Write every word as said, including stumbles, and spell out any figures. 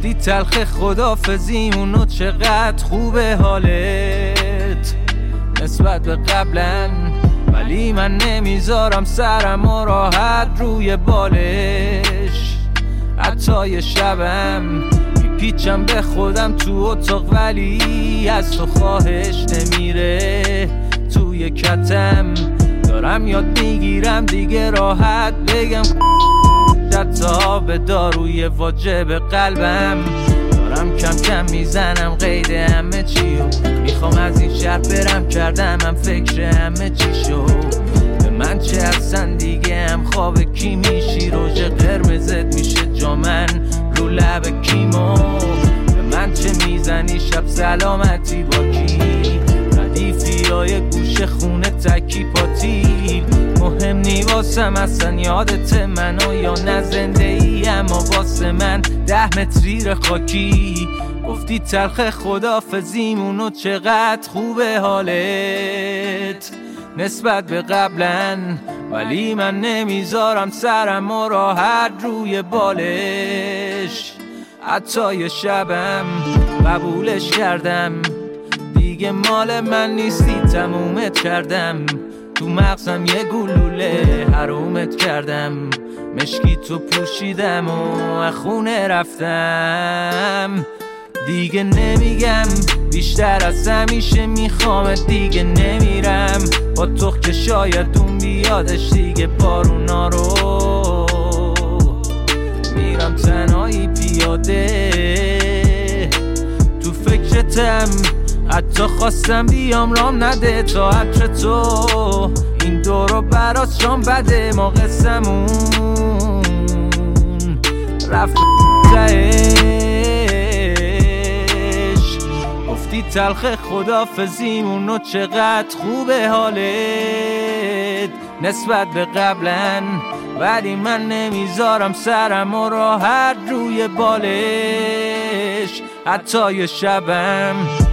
گفتی تلخ خدافزیمونو چقدر خوبه حالت نسبت به قبلا، ولی من نمیذارم سرم و راحت روی بالش. حتی یه شبم میپیچم به خودم تو اتاق، ولی از تو خواهش نمیره توی کتم. دارم یاد میگیرم دیگه راحت بگم حتی به داروی واجب قلبم. دارم کم کم میزنم قید همه چیو، میخوام از این شهر برم، کردم من فکر همه چی شو. به من چه اصلا دیگه هم خواب کی میشی، روژ قرمزت میشه جامن رو لب کیمو. به من چه میزنی شب سلامتی با کی، ردیفی های گوش خونه تکی پاتیل. مهم نی واسم اصلا یادت منو یا نه زنده ای، اما واسه من ده متریر خاکی. گفتی تلخ خدافزیمونو چقدر خوبه حالت نسبت به قبلا، ولی من نمیذارم سرم و راحت روی بالش. حتی یه شبم قبولش کردم، دیگه مال من نیستی تمومت کردم. تو مغزم یه گلوله حرومت کردم، مشکی تو پوشیدم و خونه رفتم. دیگه نمیگم بیشتر از همیشه میخوامت، دیگه نمیرم با تو که شاید اون بیادش دیگه بارونا رو. میرم تنهایی پیاده تو فکرتم، حتی خواستم بیام رام نده تا عطر تو. این دورو برات شام بده، ما قسمون رفت تهش. گفتی تلخ خدافزیمونو چقدر خوبه حالت نسبت به قبلا، ولی من نمیذارم سرم و راحت روی بالش. حتی یه شبم